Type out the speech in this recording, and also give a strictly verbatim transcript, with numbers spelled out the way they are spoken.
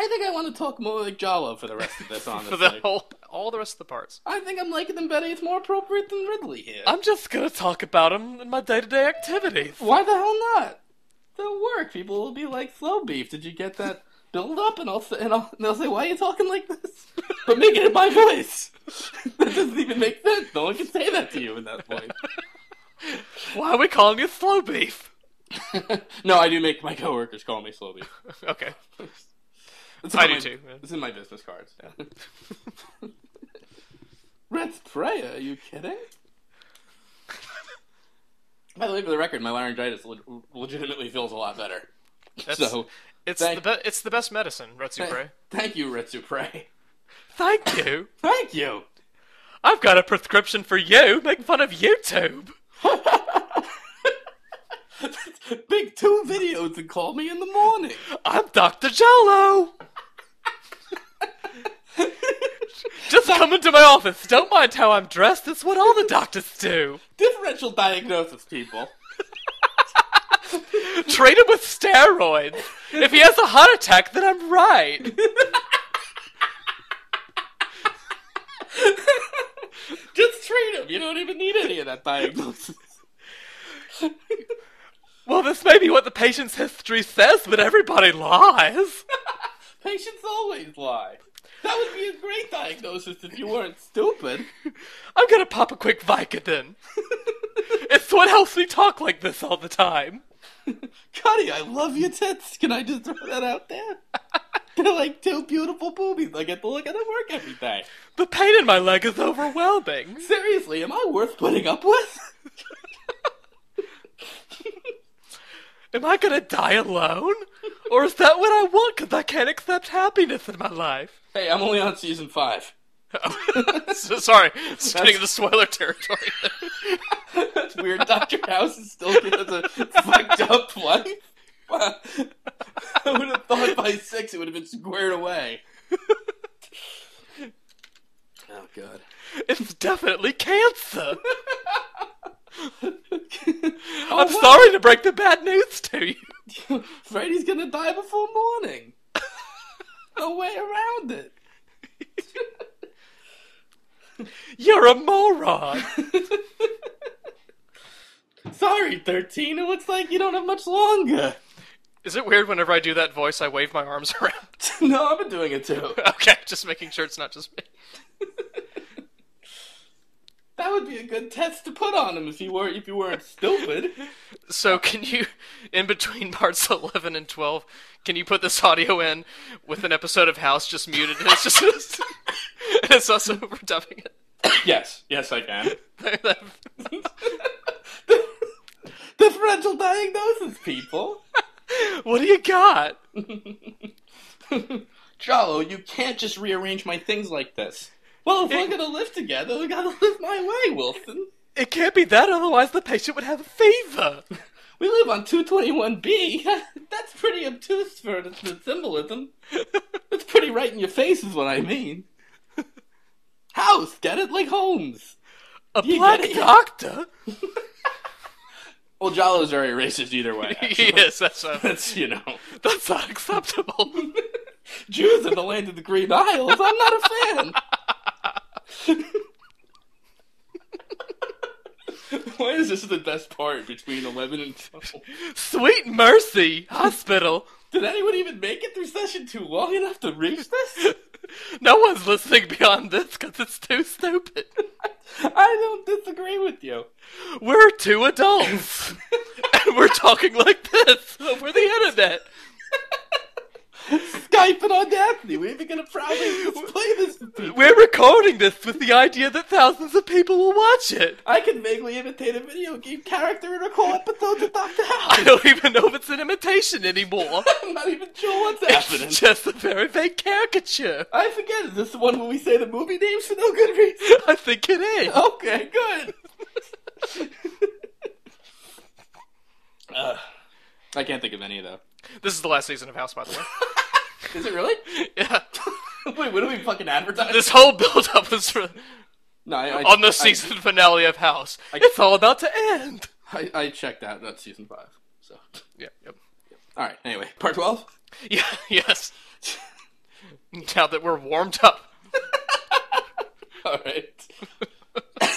think I want to talk more like Jalo for the rest of this, honestly. For the whole, all the rest of the parts. I think I'm liking them better. It's more appropriate than Ridley here. I'm just gonna talk about them in my day-to-day activities. Why the hell not? They'll work. People will be like, Slow Beef, did you get that build up? And, I'll say, and, I'll, and they'll say, why are you talking like this? But make it in my voice. That doesn't even make sense. No one can say that to you in that voice. Why are we calling it Slow Beef? No, I do make my coworkers call me Slow Beef. Okay. It's I do my, too. This is my business cards. Yeah. Red Freya, are you kidding? By the way, for the record, my laryngitis le- legitimately feels a lot better. That's, so, it's thank, the be- it's the best medicine, Retsu Prey. Thank you, Retsu Prey. Thank you. Thank you. I've got a prescription for you. Making fun of YouTube. Big two videos and call me in the morning. I'm Doctor Jello. Just come into my office. Don't mind how I'm dressed. It's what all the doctors do. Differential diagnosis, people. Treat him with steroids. If he has a heart attack, then I'm right. Just treat him. You don't even need any of that diagnosis. Well, this may be what the patient's history says, but everybody lies. Patients always lie. That would be a great diagnosis if you weren't stupid. I'm gonna pop a quick Vicodin. It's what helps me talk like this all the time. Cuddy, I love your tits. Can I just throw that out there? They're like two beautiful boobies. I get to look at them work every day. The pain in my leg is overwhelming. Seriously, am I worth putting up with? Am I gonna die alone? Or is that what I want because I can't accept happiness in my life? Hey, I'm only on season five. Oh. so, sorry, it's getting into spoiler territory. That's weird. Doctor House is still getting a fucked up life. Wow. I would have thought by six it would have been squared away. Oh, God. It's definitely cancer. Oh, I'm wow. sorry to break the bad news to you. Freddy's gonna die before morning. No way around it. You're a moron. Sorry, thirteen. It looks like you don't have much longer. Is it weird whenever I do that voice, I wave my arms around? No, I've been doing it too. Okay, just making sure it's not just me. That would be a good test to put on him if you weren't if you weren't stupid. So can you, in between parts eleven and twelve, can you put this audio in with an episode of House just muted and it's just and it's us overdubbing it? Yes, yes I can. the Differential diagnosis, people. What do you got? Jalo, you can't just rearrange my things like this. Well, if it, we're gonna live together, we gotta live my way, Wilson. It can't be that, otherwise the patient would have a fever. We live on two twenty-one B. That's pretty obtuse for the symbolism. That's pretty right in your face is what I mean. House, get it? Like Holmes. A black doctor? Well, Jalo's very racist either way. Yes, that's, uh, that's, you know. That's not acceptable. Jews in the land of the Green Isles? I'm not a fan. Why is this the best part between eleven and twelve? Sweet mercy! Hospital! Did anyone even make it through session two long enough to reach this? No one's listening beyond this because it's too stupid. I don't disagree with you. We're two adults. And we're talking like this over the internet. Skype and Audacity. We're even going to proudly display this to people. We're recording this with the idea that thousands of people will watch it. I can vaguely imitate a video game character and recall episodes of Doctor House. I don't even know if it's an imitation anymore. I'm not even sure what's happening. It's just a very vague caricature. I forget. Is this the one where we say the movie names for no good reason? I think it is. Okay, good. uh, I can't think of any, though. This is the last season of House, by the way. Is it really? Yeah. Wait, what are we fucking advertising? This whole build-up was for... No, I, I, on the season I, finale of House. I, it's all about to end. I, I checked out. That's season five. So yeah, yep. All right. Anyway, part twelve. Yeah. Yes. Now that we're warmed up. All right.